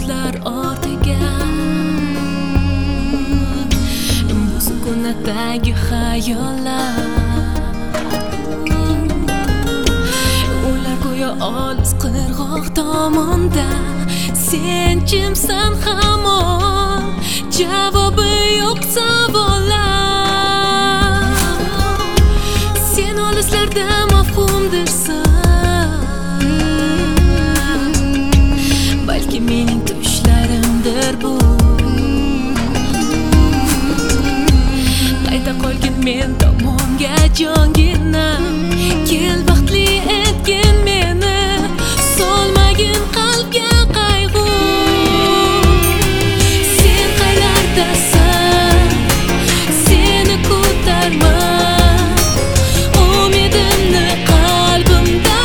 yozlar ortiga bu sukunatdagi xayollar ular go'yo olis qirg'oq tomonda sen kimsan hamon javobi yo'q savollar sen olislarda mafhumdirsan balki mening tushlarimdir bu qayta qolgin men tomonga jonginam kel baxtli etgin meni solmagin qalbga qayg'u sen qaylardasan seni ko'tarman umidimni qalbimda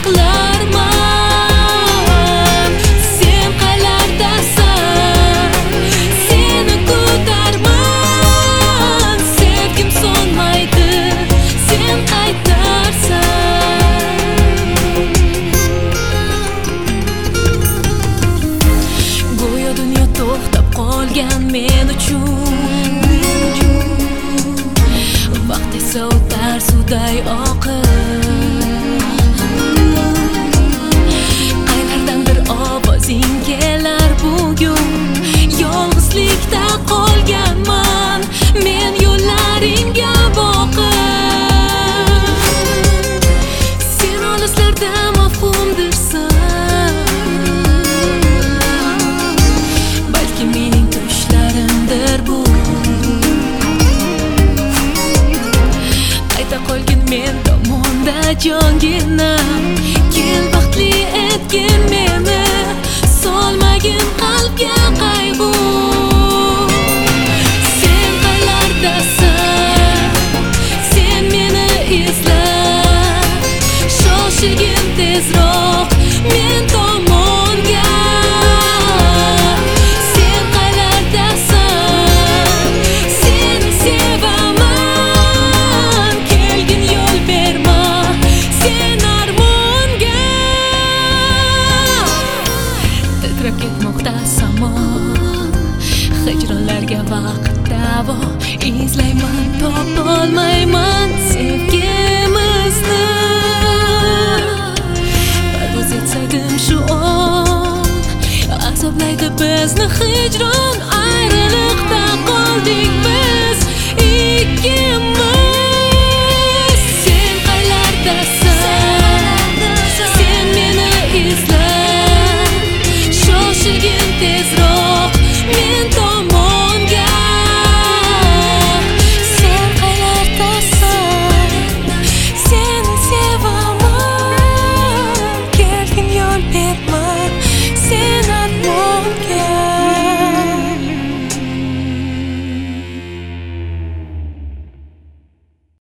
saqlarman sen qaylardasan seni ko'tarman sevgim so'nmaydi sen qaytarsan go'yo dunyo to'xtab qolgan men uchun vaqt esa o'tar suvday oqib qaylardandir ovozing kelar bugun yolg'izlikda qolganman men yo'llaringga boqib sen olislarda mafhumdirsan balki mening tushlarimdir bu qayta qolgin men tomonda jonginam kel baxtli etgin meni solmagin qalbga qayg'u sen qaylardasan sen meni izla shoshigin tezroq men tomonga sen qaylardasan seni sevaman kelgin yo'l berma sen armonga titrab ketmoqda samon hijronlarga vaqt davo izlayman topolmayman sevgimizni parvoz etsaydim shu on azoblaydi bizni hijron ayriliqda qoldik biz ikkimiz